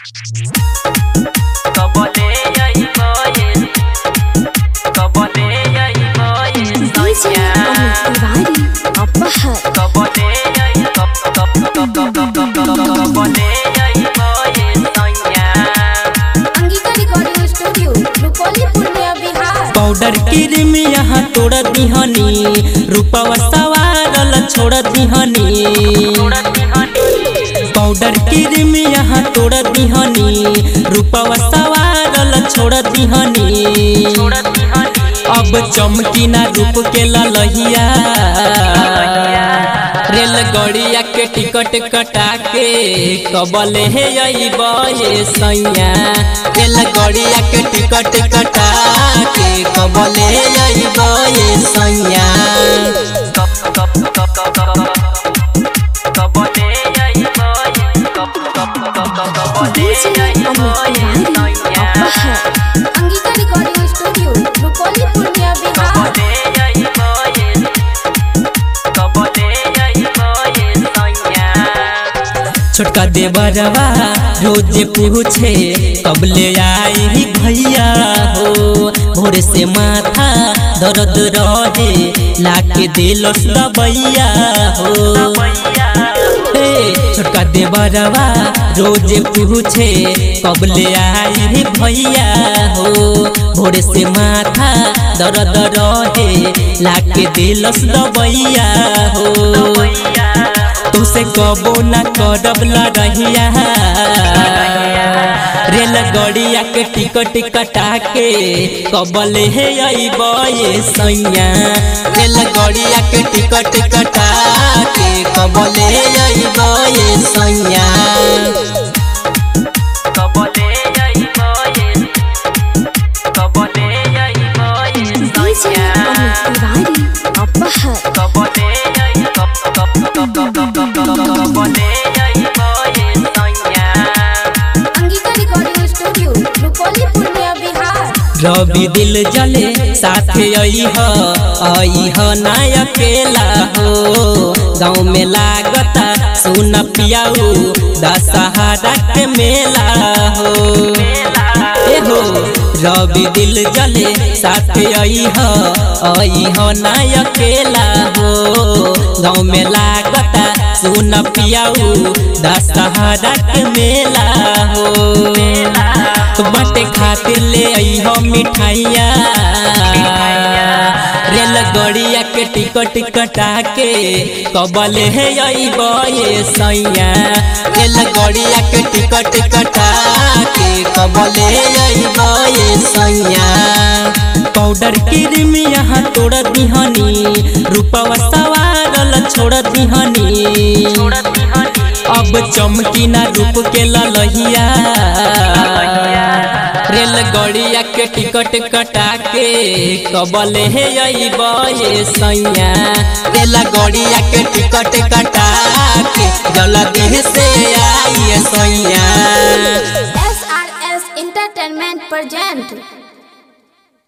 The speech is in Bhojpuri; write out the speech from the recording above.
पाउडर क्रीम यहाँ तोड़ दिहनी रूपवा सवारल छोड़ दिहनी। पाउडर क्रीम यहाँ तोड़ दिहनी रूपवा सवारल छोड़ दिहनी। अब चमकी ना रूप के ललहिया रेलगाड़िया के टिकट कटा के कबले है ये सैया। रेलगाड़िया के टिकट कटा के कबले है ये सैया। छोटका देवरवा रोज पूछे कब ले आई भैया हो। भोर से माथा दर्द रहे लाके दिलस दबैया हो। छोटका देवरवा रोज पूछे कब ले आई भैया हो। भोर से माथा दर्द रहे लाके दिलस दबैया हो। तुसे कबो न करब लड़हिया रेलगाड़िया के टिकट कटा के कबले है ये सैया। रेलगाड़िया के टिकट कटा के कबले है ये सैया। रवि दिल जले साथे आई ना अकेला हो। गाँव में लागता सुन पियाऊ दशहरा के मेला हो। रवि दिल जले साथे आई ना अकेला हो। गाँव में लागता सुन पियाऊ दशहरा के मेला हो। बाटे खातिर ले आई हो मिठाइया रेलगाड़िया के टिकट कटा के कबले है ये सैया। रेलगाड़िया के टिकट कटा के कबले है ये सैया। पाउडर क्रीम यहाँ तोड़ दिहनी रूपवा सवारल छोड़ दिहनी। अब चमकी ना रूप के ललहिया रेलगाड़िया के टिकट कटा के कबले है ये सैया। रेलगाड़िया के टिकट कटा के जल्दी से आई सैया। SRS Entertainment present